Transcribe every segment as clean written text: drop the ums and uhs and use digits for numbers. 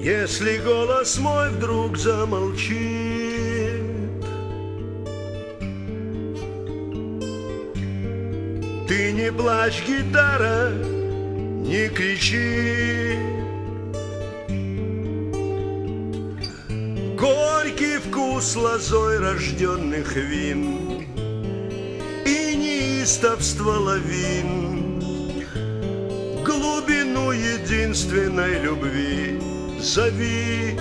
Если голос мой вдруг замолчит, ты не плачь, гитара, не кричи. Горький вкус лозой рожденных вин и неистовство лавин, глубину единственной любви зови.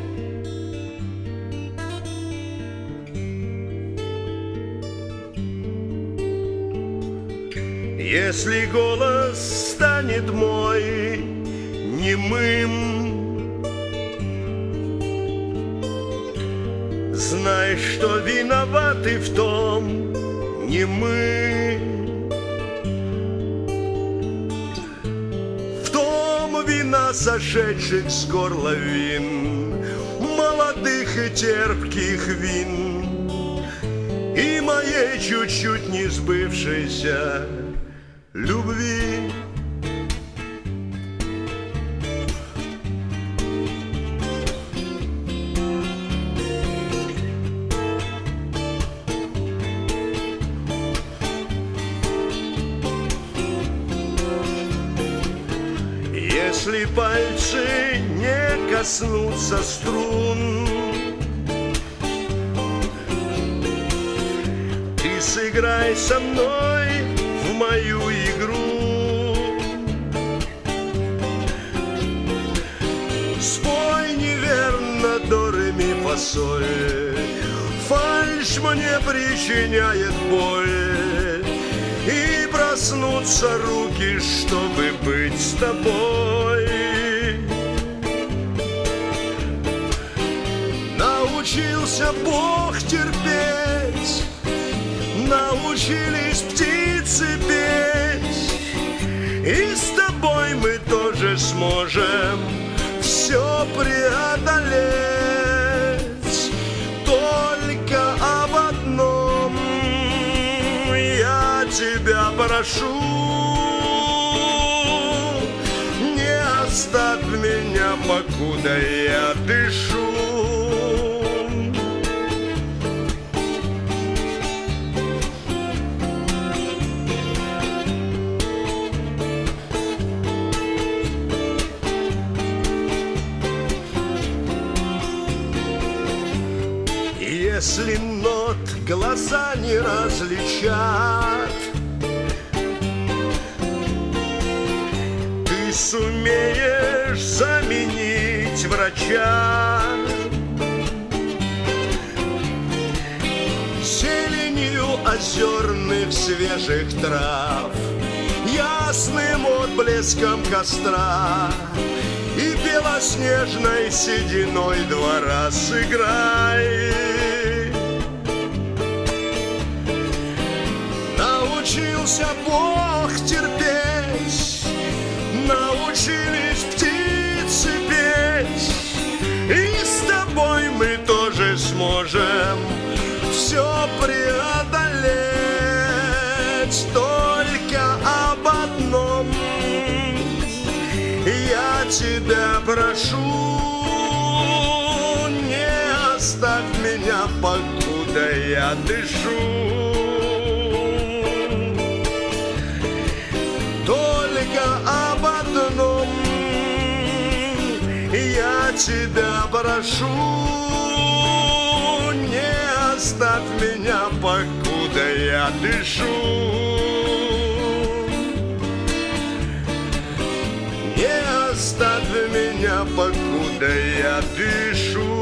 Если голос станет мой немым, знай, что виноваты в том не мы. В том вина сошедших с горла вин, молодых и терпких вин, и моей чуть-чуть не сбывшейся любви. Если пальцы не коснутся струн, ты сыграй со мной в мою игру. Спой неверно до ре ми фа соль, фальшь мне причиняет боль, и проснутся руки, чтобы быть с тобой. Научился Бог терпеть, научились птицы петь, и с тобой мы тоже сможем все преодолеть. Только об одном я тебя прошу: не оставь меня, покуда я дышу. Если нот глаза не различат, ты сумеешь заменить врача. Зеленью озерных свежих трав, ясным отблеском костра и белоснежной сединой двора сыграй. Научился Бог терпеть, научились птицы петь, и с тобой мы тоже сможем все преодолеть. Только об одном я тебя прошу: не оставь меня, покуда я дышу. Только об одном я тебя прошу: не оставь меня, покуда я дышу. Не оставь меня, покуда я дышу.